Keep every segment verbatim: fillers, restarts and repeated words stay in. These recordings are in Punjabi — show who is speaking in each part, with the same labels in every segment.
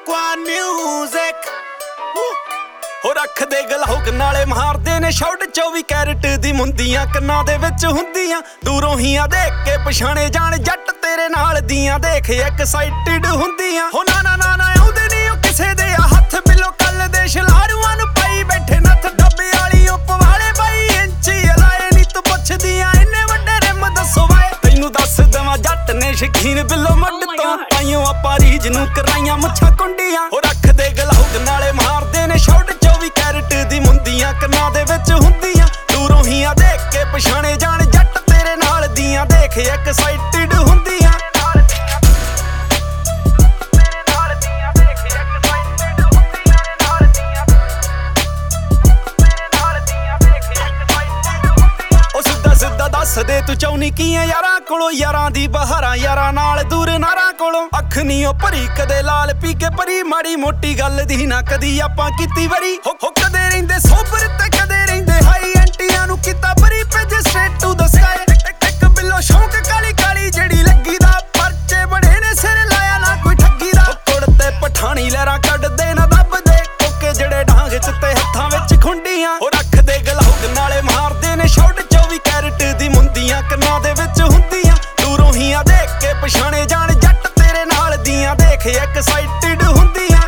Speaker 1: Aqua Music ਹੋ ਰੱਖਦੇ ਗਲੋਕ ਨਾਲੇ ਮਾਰਦੇ ਨੇ ਸ਼ਾਟ ਚੌਵੀ ਕੈਰਟ ਦੀ ਮੁੰਦੀਆਂ ਕੰਨਾਂ ਦੇ ਵਿੱਚ ਹੁੰਦੀਆਂ ਦੂਰੋਂ ਹੀ ਆ ਦੇਖ ਕੇ ਪਛਾਣੇ ਜਾਣ ਜੱਟ ਤੇਰੇ ਨਾਲ ਦੀਆਂ ਦੇਖ ਐਕਸਾਈਟਡ ਹੁੰਦੀਆਂ ਹੋ ਨਾ ਨਾ ਨਾ ਨਾ ਆਉਂਦੇ ਨਹੀਂ ਉਹ ਕਿਸੇ ਦੇ ਆ ਹੱਥ ਬਿਲੋ ਕੱਲ ਦੇ ਸ਼ਲਾਰੂਆਂ ਨੂੰ ਪਾਈ ਬੈਠੇ ਨੱਥ ਡੱਬੇ ਵਾਲੀ ਉੱਪ ਵਾਲੇ ਬਾਈ ਇੰਚੀ ਲਾਏ ਨਹੀਂ ਤੂੰ ਪੁੱਛਦੀਆਂ ਇੰਨੇ ਵੱਡੇ ਰਿਮ ਦੱਸੋ ਵਾਏ ਤੈਨੂੰ ਦੱਸ ਦਵਾਂ ਜੱਟ ਨੇ ਸ਼ਕੀਨ ਬਿਲੋ ਮੱਡ ਤੋਂ ਪਾਈਓ ਆਪਾਂ ਰੀਜ ਨੂੰ ਕਰਾਈਆਂ ਮੁੱਛਾਂ ਕੁੰਡੀਆਂ ਹੋ ਰੱਖਦੇ ਗਲੋਕ ਨਾਲੇ ਮਾਰਦੇ ਨੇ ਸ਼ਾਟ ਚੌਵੀ ਕੈਰਟ ਦੀ ਮੁੰਦੀਆਂ ਕੰਨਾਂ ਦੇ ਵਿੱਚ ਹੁੰਦੀਆਂ ਦੂਰੋਂ ਹੀ ਆ ਦੇਖ ਕੇ ਪਛਾਣੇ ਜਾਣ ਜੱਟ ਤੇਰੇ ਨਾਲ ਦੀਆਂ ਦੇਖ ਐਕਸਾਈਟਡ ਹੁੰਦੀਆਂ ਦੱਸਦੇ ਤੂੰ ਚਾਉਨੀ ਕੀ ਐ ਯਾਰਾਂ ਕੋਲੋਂ ਯਾਰਾਂ ਦੀ ਬਹਾਰਾਂ ਯਾਰਾਂ ਨਾਲ ਦੂਰ ਨਾਰਾਂ ਕੋਲੋਂ ਅੱਖ ਨੀ ਉਹ ਭਰੀ ਕਦੇ ਲਾਲ ਪੀ ਕੇ ਭਰੀ ਮਾੜੀ ਮੋਟੀ ਗੱਲ ਦੀ ਨਾ ਕਦੀ ਆਪਾਂ ਕੀਤੀ ਵਰੀ ਹੋ ਹੋ ਕਦੇ ਰਹਿੰਦੇ ਸੋਬਰ ਤੇ ਕਦੇ ਰਹਿੰਦੇ ਹਾਈ ਐਂਟੀਆਂ ਨੂੰ ਕੀਤਾ ਬਰੀ ਭੇਜ ਸਟ੍ਰੇਟ ਟੂ ਦ ਸਕਾਈ ਇੱਕ ਬਿੱਲੋ ਸ਼ੌਂਕ ਕਾਲੀ ਕਾਲੀ ਜਿਹੜੀ ਲੱਗੀ ਦਾ ਪਰਚੇ ਬੜੇ ਨੇ ਸਿਰ ਲਾਇਆ ਨਾ ਕੋਈ ਠੱਗੀ ਦਾ ਕੁੜਤੇ ਪਠਾਣੀ ਲਹਿਰਾਂ ਕੱਢਦੇ ਨਾ ਦੱਬਦੇ ਕੋਕੇ ਜਿਹੜੇ ਡਾਂਗ ਚ ਤੇ ਹੱਥਾਂ ਵਿੱਚ ਖੁੰਡੀਆਂ ਉਹ ਰੱਖਦੇ ਗਲੋਕ ਨਾਲੇ ਮਾਰਦੇ ਨੇ ਸ਼ਾਟ ਚੌਵੀ ਕੈਰਟ ਦੀ ਮੁੰਦੀਆਂ ਕੰਨਾਂ ਦੇ ਵਿੱਚ ਹੁੰਦੀਆਂ ਦੂਰੋਂ ਹੀ ਆ ਦੇਖ ਕੇ ਪਛਾਣੇ ਜਾਣ ਜੱਟ ਤੇਰੇ ਨਾਲ ਦੀਆਂ ਦੇਖ ਐਕਸਾਈਟਡ ਹੁੰਦੀਆਂ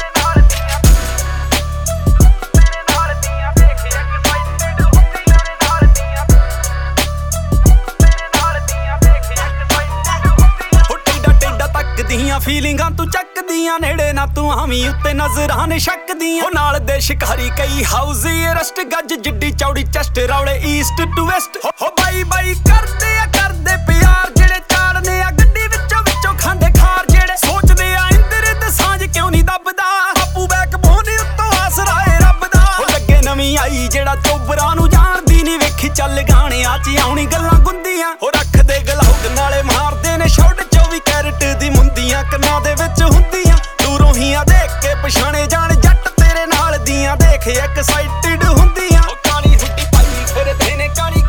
Speaker 1: ਫੀਲਿੰਗਾਂ ਤੂੰ ਚੱਕਦੀਆਂ ਨੇੜੇ ਨਾ ਤੂੰ ਆਵੀਂ ਉੱਤੇ ਨਜ਼ਰਾਂ ਨੇ ਸ਼ੱਕਦੀਆਂ ਉਹ ਨਾਲ ਦੇ ਸ਼ਿਕਾਰੀ ਕਈ ਹਾਊਜ਼ੀ ਅਰੈਸਟ ਗੱਜ ਜਿੱਡੀ ਚੌੜੀ ਚੈਸਟ ਰੌਲੇ ਈਸਟ ਟੂ ਵੈਸਟ ਹੋ ਬਾਈ ਬਾਈ ਕਰਦੇ ਆ ਕਰਦੇ ਪਿਆਰ ਜਿਹੜੇ ਚਾੜਨੇ ਆ ਗੱਡੀ ਵਿੱਚੋਂ ਵਿੱਚੋਂ ਖਾਂਦੇ ਖਾਰ ਜਿਹੜੇ ਸੋਚਦੇ ਆ ਇੰਦਰ ਤੇ ਸਾਂਝ ਕਿਉਂ ਨਹੀਂ ਦੱਬਦਾ ਆਪੂ ਬੈਕ ਬੋਨੀ ਉੱਤੋਂ ਆਸਰਾ ਏ ਰੱਬ ਦਾ ਉਹ ਲੱਗੇ ਨਵੀਂ ਆਈ ਜਿਹੜਾ ਚੋਬਰਾਂ ਨੂੰ ਜਾਣਦੀ ਨਹੀਂ ਵੇਖੀ ਚੱਲ ਗਾਣਿਆਂ 'ਚ ਆਉਣੀ ਗੱਲਾਂ ਗੁੰਦੀਆਂ ਉਹ ਰੱਖਦੇ ਗਲੋਕ ਨਾਲੇ ਮਾਰਦੇ ਨੇ ਸ਼ਾਟ ਚੌਵੀ ਕੈਰਟ ਦੀ ਮੁੰਦੀਆਂ ਕੰਨਾਂ ਦੇ ਵਿੱਚ ਹੁੰਦੀਆਂ ਦੂਰੋਂ ਹੀ ਆ ਦੇਖ ਕੇ ਪਛਾਣੇ ਜਾਣ ਜੱਟ ਤੇਰੇ ਨਾਲ ਦੀਆਂ ਦੇਖ ਐਕਸਾਈਟਡ ਹੁੰਦੀਆਂ ਉਹ ਕਾਲੀ ਹੁੱਡੀ ਪਾਈ ਫਿਰਦੇ ਨੇ ਕਾਲੀ